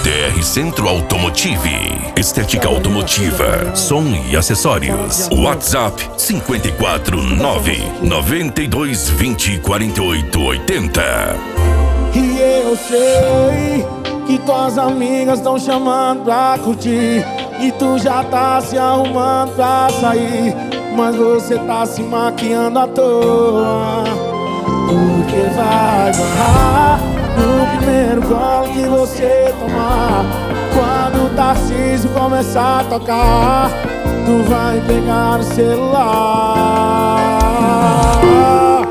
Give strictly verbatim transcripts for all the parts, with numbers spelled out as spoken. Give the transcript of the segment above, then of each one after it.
D R Centro Automotive, estética automotiva, som e acessórios. WhatsApp cinco quatro nove, nove dois dois zero, quatro oito oito zero. E eu sei que tuas amigas estão chamando pra curtir, e tu já tá se arrumando pra sair, mas você tá se maquiando à toa, porque vai barrar no primeiro gole que você tomar. Quando o Tarcísio começar a tocar, tu vai pegar o celular.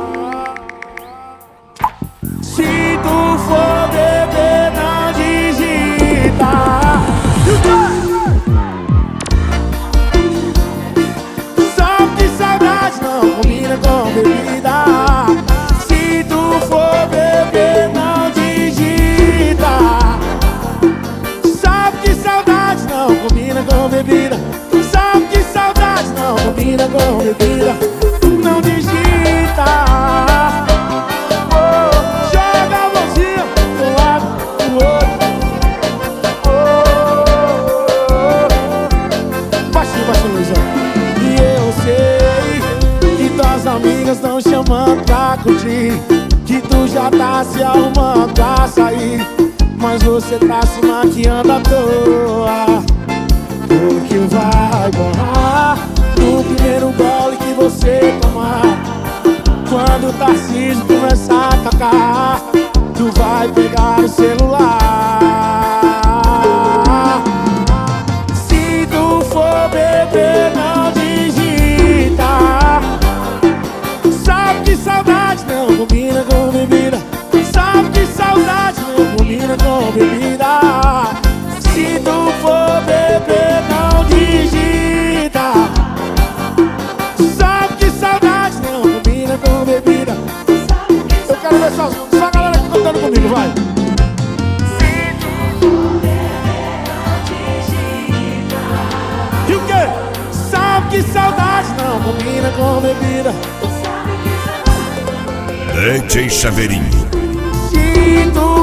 Se tu for beber, não digita. Só que saudade não combina com bebida. Se tu for beber, não digita. Sabe que saudade não combina com bebida. Sabe que saudade não combina com bebida. Não digita. Oh, joga a mãozinha pro lado, pro outro. Oh, oh, oh. Baixinho, baixinho, Luizão. E eu sei que tuas amigas estão chamando pra curtir, que tu já tá se arrumando pra sair, mas você tá se maquiando à toa, porque vai borrar no primeiro gole que você tomar. Quando o Tarcísio começar a tocar, tu vai pegar o celular. Se tu for beber, não digita. Sabe que saudade não combina com bebida. Sabe que saudade não combina com bebida. Se tu for beber, não digita. Sabe que saudade não combina com bebida. Eu quero ver só, só a galera que cantando comigo, vai. Se tu for beber, não digita. E o quê? Sabe que saudade não combina com bebida. D J Chaveirinho. Se tu